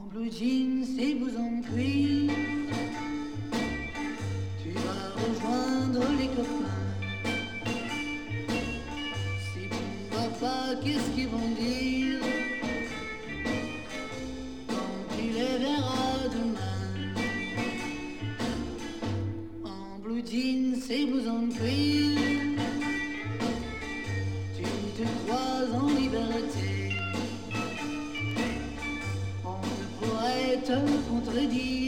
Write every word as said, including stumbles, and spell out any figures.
blue jeans et blousons de cuir, tu vas rejoindre les copains. Si tu ne vas pas, qu'est-ce qu'ils vont dire quand tu les verras demain? En blue jeans et blousons de cuir, tu te crois en liberté. On ne pourrait te contredire